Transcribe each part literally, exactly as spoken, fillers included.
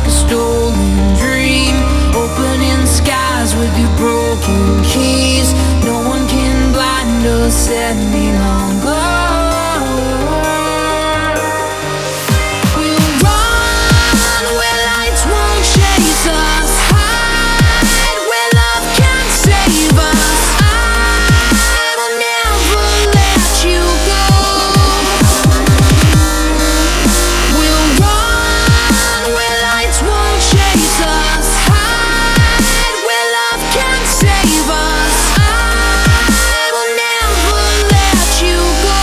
like a stolen dream. Opening skies with your broken keys. No one can blind us any longer. We'll run where lights won't chase us. Hide where love can save us. I will never let you go. We'll run where lights won't chase us. Hide where love can save us. I will never let you go.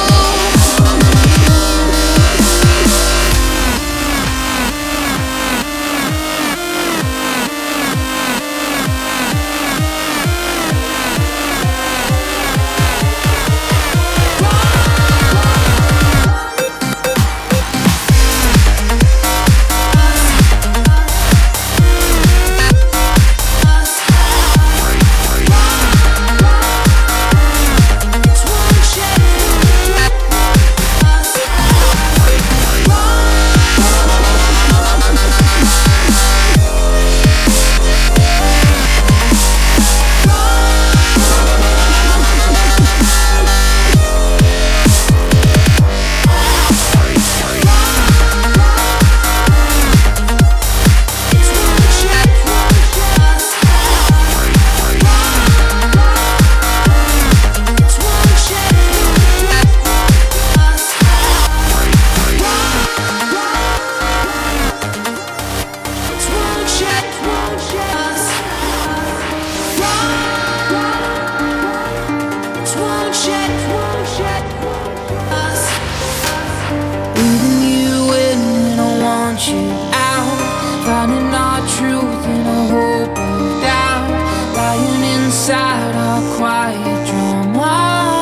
Breathing you in and I want you out. Finding our truth in a hope of doubt. Lying inside our quiet drama.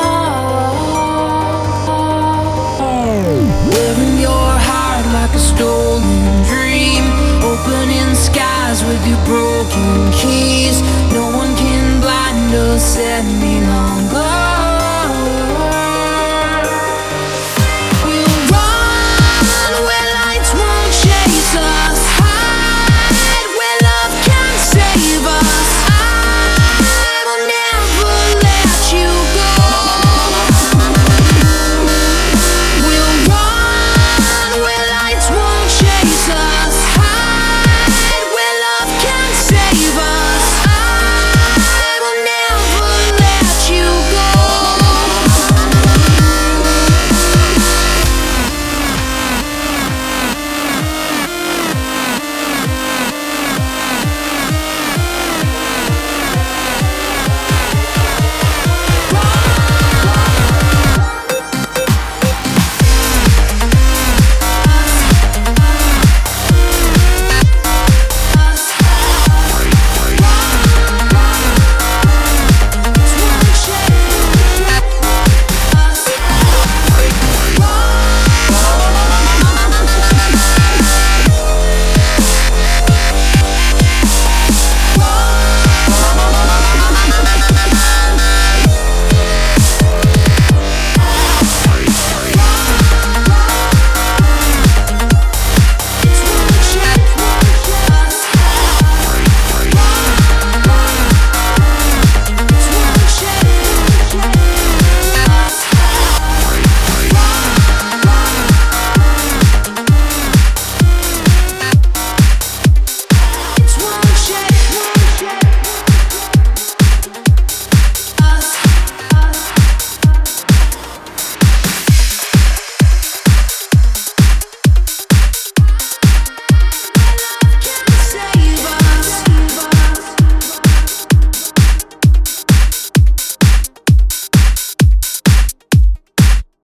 Wearing your heart like a stolen dream. Opening skies with your broken keys. No one can blind us any longer.